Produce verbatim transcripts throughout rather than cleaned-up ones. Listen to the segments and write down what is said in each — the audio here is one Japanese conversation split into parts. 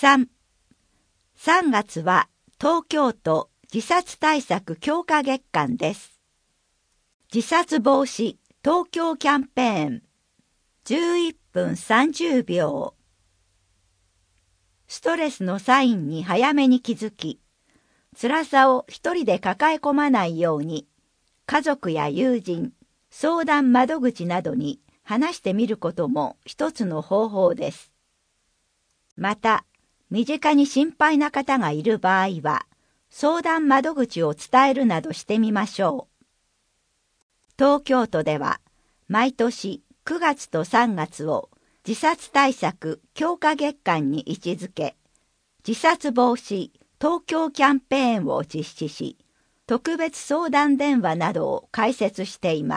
さん、さんがつは東京都自殺対策強化月間です。自殺防止東京キャンペーンじゅういっぷんさんじゅうびょう。ストレスのサインに早めに気づき、辛さを一人で抱え込まないように、家族や友人、相談窓口などに話してみることも一つの方法です。また、身近に心配な方がいる場合は、相談窓口を伝えるなどしてみましょう。東京都では、毎年くがつとさんがつを自殺対策強化月間に位置づけ、自殺防止東京キャンペーンを実施し、特別相談電話などを開設しています。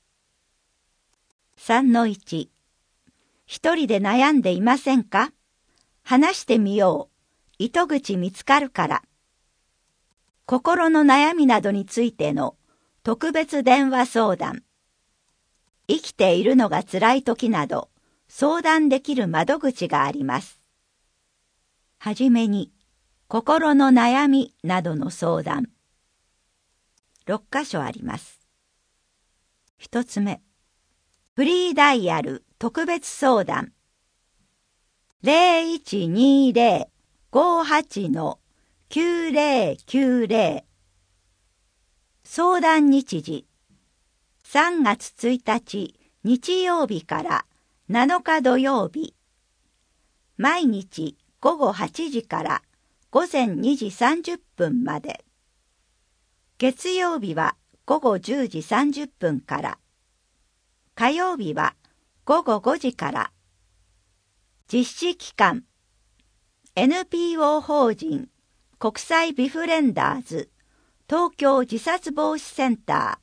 さんのいち、一人で悩んでいませんか？話してみよう。糸口見つかるから。心の悩みなどについての特別電話相談。生きているのが辛い時など相談できる窓口があります。はじめに、心の悩みなどの相談。ろっかしょあります。ひとつめ、フリーダイヤル特別相談。ゼロいちにゼロ ごはち きゅうゼロきゅうゼロ。相談日時。さんがつついたち日曜日からなのか土曜日。毎日ごごはちじからごぜんにじさんじゅっぷんまで。月曜日はごごじゅうじさんじゅっぷんから。火曜日はごごごじから。実施期間。エヌピーオー 法人国際ビフレンダーズ東京自殺防止センター。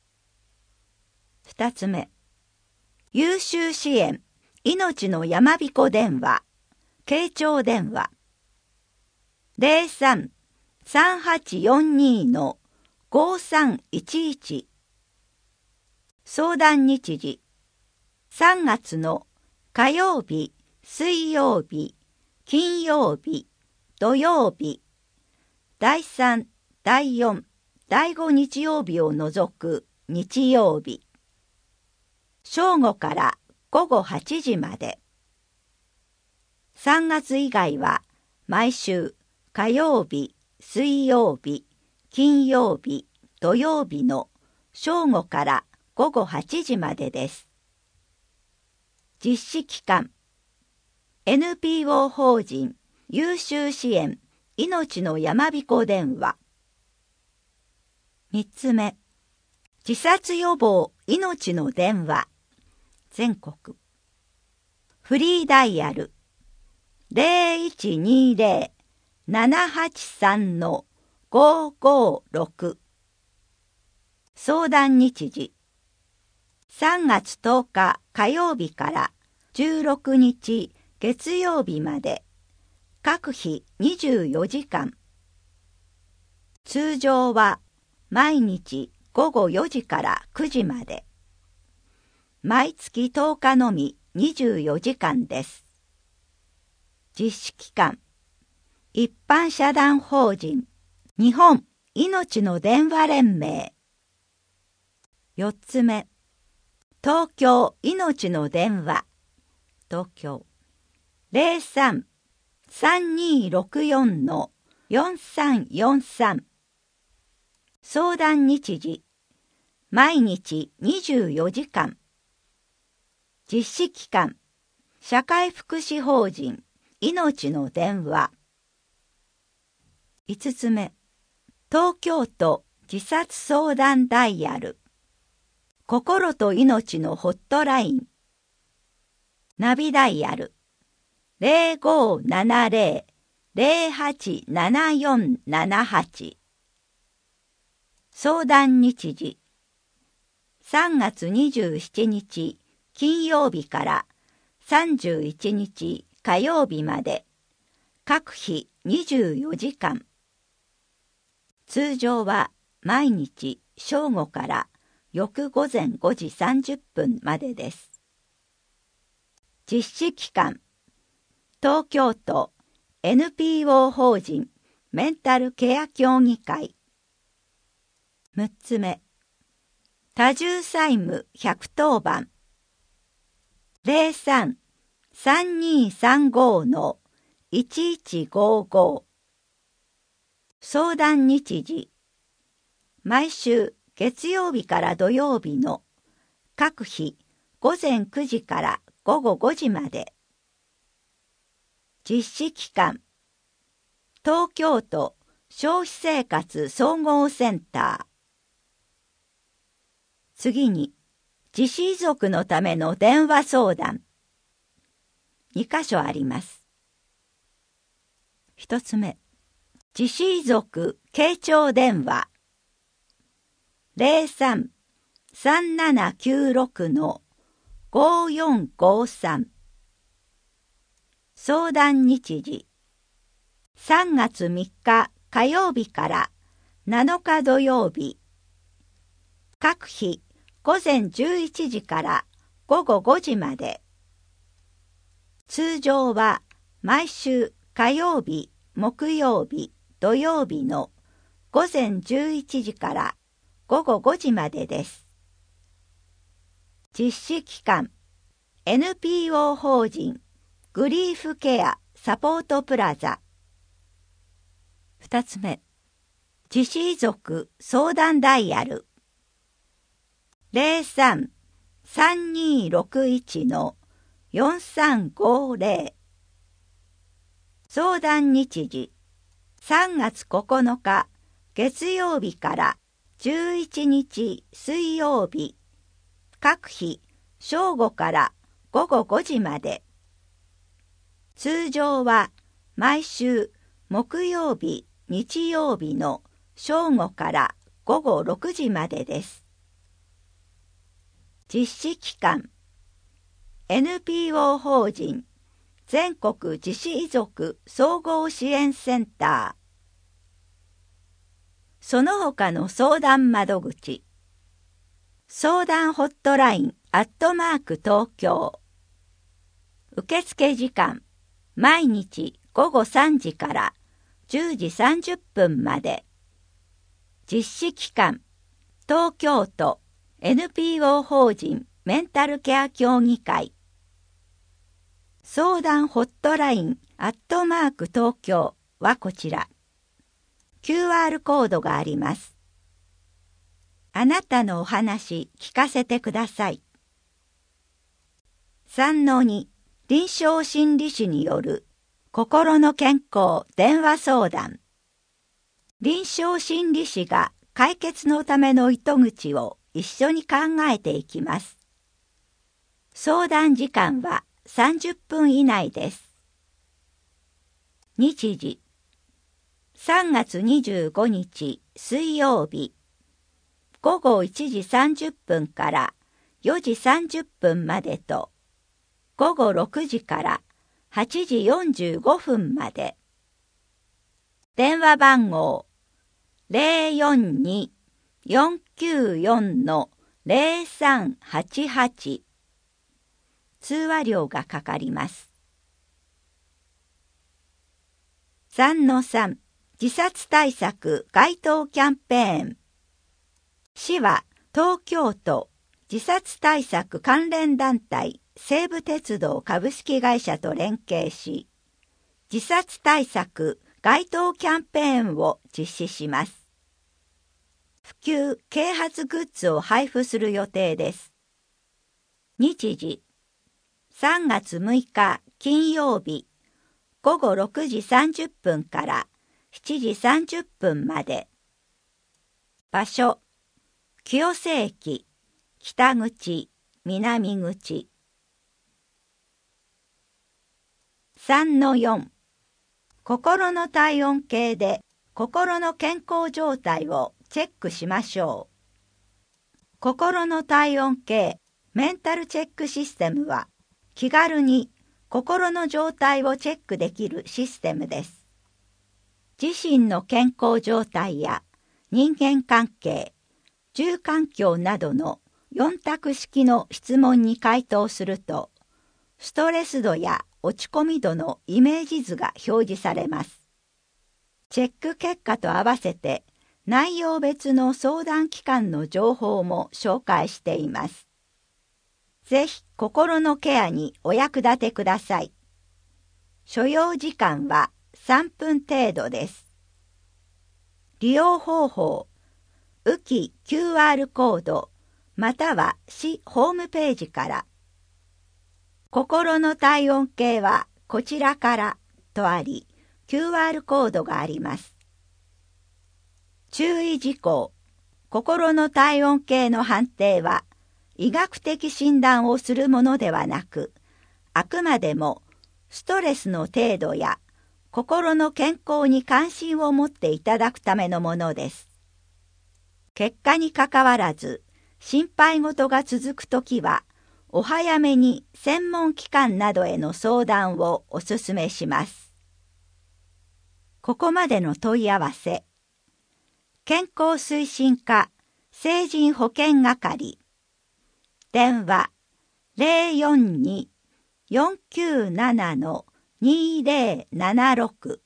二つ目、優秀支援命のやまびこ電話傾聴電話 ゼロさん さんはちよんに ごさんいちいち。相談日時さんがつの火曜日、水曜日、金曜日、土曜日、だいさん、だいよん、だいご日曜日を除く日曜日。正午からごごはちじまで。さんがつ以外は毎週火曜日、水曜日、金曜日、土曜日の正午からごごはちじまでです。実施期間。エヌピーオー 法人優秀支援命のやまびこ電話。三つ目、自殺予防命の電話全国。フリーダイヤルゼロいちにゼロ ななはちさん ごごろく。相談日時さんがつとおか火曜日からじゅうろくにち月曜日まで。各日にじゅうよじかん。通常は毎日ごごよじからくじまで。毎月とおかのみにじゅうよじかんです。実施期間。一般社団法人日本いのちの電話連盟。よっつめ、東京いのちの電話東京ゼロさん さんにろくよん よんさんよんさん。相談日時毎日にじゅうよじかん。実施期間社会福祉法人いのちの電話。いつつめ、東京都自殺相談ダイヤル心と命のホットライン。ナビダイヤルゼロごななゼロ ゼロはちななよんななはち。相談日時さんがつにじゅうしちにち金曜日からさんじゅういちにち火曜日まで。各日にじゅうよじかん。通常は毎日正午から翌午前ごじさんじゅっぷんまでです。実施期間。東京都エヌピーオー 法人メンタルケア協議会。むっつめ、多重債務ひゃくとおばん ゼロさん さんにーさんご のいちいちごご。相談日時、毎週月曜日から土曜日の各日ごぜんくじからごごごじまで。実施期間、東京都消費生活総合センター。次に、自死遺族のための電話相談。にかしょあります。ひとつめ、自死遺族傾聴電話。ゼロさん さんななきゅうろく のごよんごさん。相談日時、さんがつみっか火曜日からなのか土曜日。各日ごぜんじゅういちじからごごごじまで。通常は毎週火曜日、木曜日、土曜日のごぜんじゅういちじからごごごじまでです。実施期間、エヌピーオー 法人グリーフケアサポートプラザ。ふたつめ、自死遺族相談ダイヤル。ゼロさん さんにーろくいち のよんさんごぜろ。相談日時、さんがつここのか月曜日からじゅういちにち水曜日。各日正午からごごごじまで。通常は毎週木曜日、日曜日の正午からごごろくじまでです。実施期間、エヌピーオー 法人全国自死遺族総合支援センター。その他の相談窓口、相談ホットラインアットマーク東京。受付時間、毎日ごごさんじからじゅうじさんじゅっぷんまで。実施期間、東京都 エヌピーオー 法人メンタルケア協議会。相談ホットラインアットマーク東京はこちら。キューアール コードがあります。あなたのお話聞かせてください。さんのに 臨床心理士による心の健康電話相談。臨床心理士が解決のための糸口を一緒に考えていきます。相談時間はさんじゅっぷん以内です。日時、さんがつにじゅうごにち水曜日、ごごいちじさんじゅっぷんからよじさんじゅっぷんまでと、ごごろくじからはちじよんじゅうごふんまで。電話番号 ゼロよんに よんきゅうよん のゼロさんはちはち。通話料がかかります。さんのさん 自殺対策街頭キャンペーン。市は東京都自殺対策関連団体西武鉄道株式会社と連携し、自殺対策街頭キャンペーンを実施します。普及・啓発グッズを配布する予定です。日時、さんがつむいか金曜日、ごごろくじさんじゅっぷんからしちじさんじゅっぷんまで。場所、清瀬駅、北口、南口。さんのよん、心の体温計で心の健康状態をチェックしましょう。心の体温計メンタルチェックシステムは気軽に心の状態をチェックできるシステムです。自身の健康状態や人間関係、住環境などのよん択式の質問に回答すると、ストレス度や落ち込み度のイメージ図が表示されます。チェック結果と合わせて内容別の相談機関の情報も紹介しています。ぜひ心のケアにお役立てください。所要時間はさんぷん程度です。利用方法、浮き キューアール コードまたは市ホームページから。心の体温計はこちらからとあり、キューアール コードがあります。注意事項、心の体温計の判定は医学的診断をするものではなく、あくまでもストレスの程度や心の健康に関心を持っていただくためのものです。結果にかかわらず、心配事が続くときは、お早めに専門機関などへの相談をお勧めします。ここまでの問い合わせ。健康推進課成人保健係。電話 ゼロよんに よんきゅうなな にゼロななろく。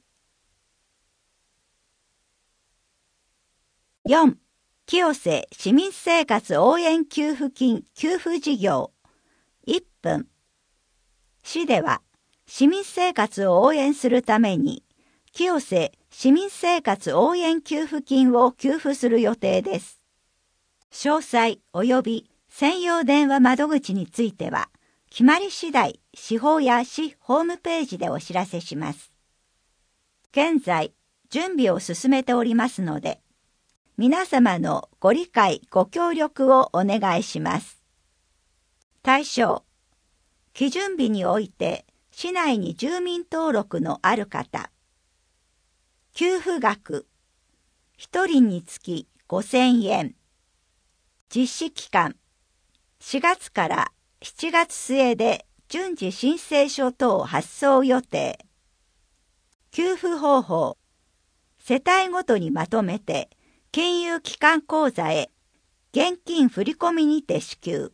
よん. 清瀬市民生活応援給付金給付事業いっぷん。市では市民生活を応援するために清瀬市民生活応援給付金を給付する予定です。詳細及び専用電話窓口については決まり次第市法や市ホームページでお知らせします。現在準備を進めておりますので、皆様のご理解ご協力をお願いします。対象、基準日において市内に住民登録のある方。給付額、ひとりにつきごせんえん。実施期間、しがつからしちがつ末で順次申請書等発送予定。給付方法、世帯ごとにまとめて金融機関口座へ現金振込にて支給。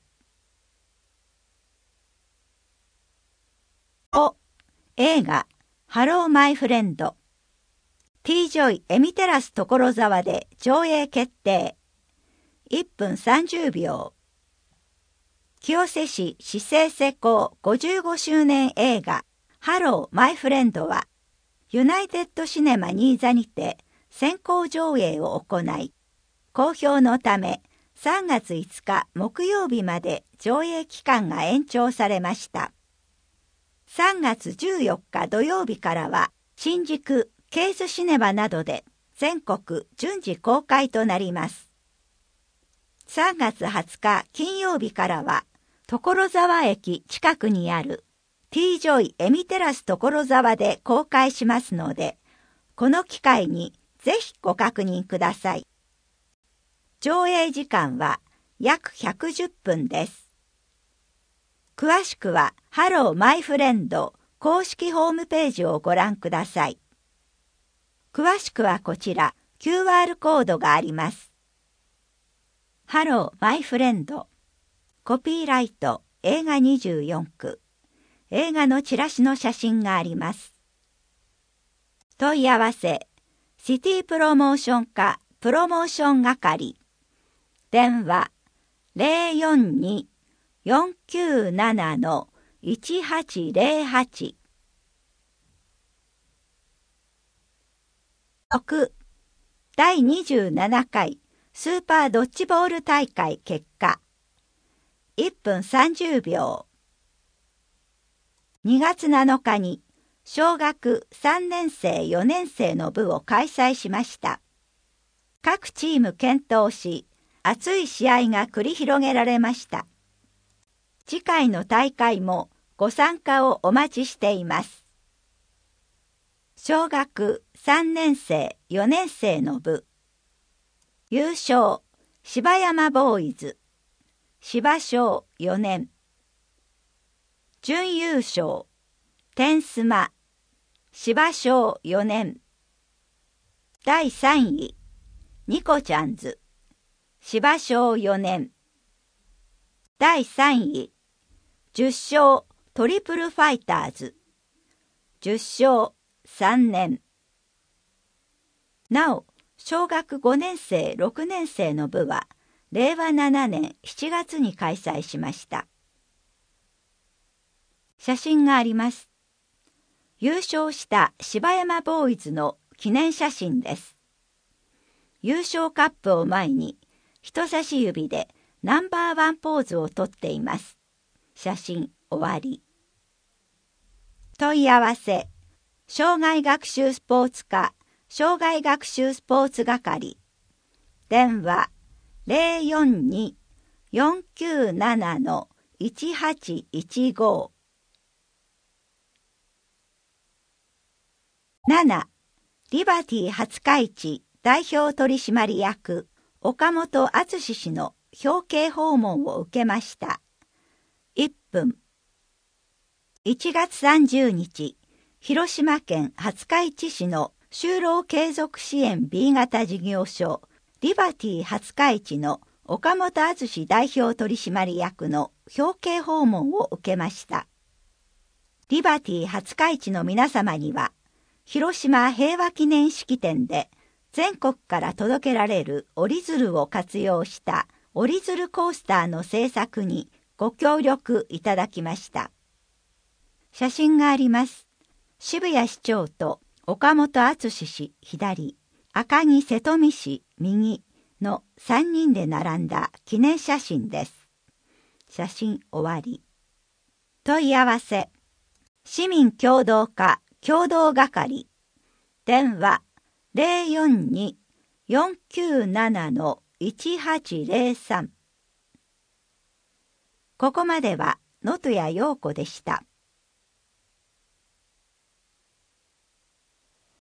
お、映画ハローマイフレンド T ジョイエミテラス所沢で上映決定。いっぷんさんじゅうびょう。清瀬市市政施行ごじゅうごしゅうねん映画ハローマイフレンドはユナイテッドシネマ新座にて先行上映を行い、好評のためさんがついつか木曜日まで上映期間が延長されました。さんがつじゅうよっか土曜日からは新宿ケースシネマなどで全国順次公開となります。さんがつはつか金曜日からは所沢駅近くにある T ジョイエミテラス所沢で公開しますので、この機会にぜひご確認ください。上映時間は約ひゃくじゅっぷんです。詳しくはハローマイフレンド公式ホームページをご覧ください。詳しくはこちら キューアール コードがあります。ハローマイフレンドコピーライト映画にじゅうよんく映画のチラシの写真があります。問い合わせシティプロモーション課プロモーション係電話 ゼロよんに よんきゅうなな いちはちゼロはち。 ろく. だいにじゅうななかいスーパードッジボール大会結果いっぷんさんじゅうびょう。にがつなのかに小学さんねんせいよねんせいの部を開催しました。各チーム健闘し、熱い試合が繰り広げられました。次回の大会もご参加をお待ちしています。小学さんねんせいよねんせいの部。優勝、柴山ボーイズ。柴小よねん。準優勝、天スマ。柴小よねん。だいさんい、ニコちゃんず。柴小よねん。だいさんい、じゅっしょうトリプルファイターズ。 十章三年。なお、小学五年生、六年生の部は、れいわななねんしちがつに開催しました。写真があります。優勝した柴山ボーイズの記念写真です。優勝カップを前に、人差し指でナンバーワンポーズをとっています。写真終わり。問い合わせ、障害学習スポーツ課、障害学習スポーツ係。電話、ゼロよんに よんきゅうなな いちはちいちご。なな. リバティ廿日市代表取締役岡本敦氏の表敬訪問を受けました。いっぷん。いちがつさんじゅうにち、広島県廿日市市の就労継続支援 ビー 型事業所リバティ廿日市の岡本敦代表取締役の表敬訪問を受けました。リバティ廿日市の皆様には、広島平和記念式典で全国から届けられる折り鶴を活用した折り鶴コースターの制作にご協力いただきました。写真があります。渋谷市長と岡本敦氏左、赤木瀬戸美氏右のさんにんで並んだ記念写真です。写真終わり。問い合わせ、市民協働課共同係。電話、ゼロよんに よんきゅうなな いちはちゼロさん。ここまでは野戸谷陽子でした。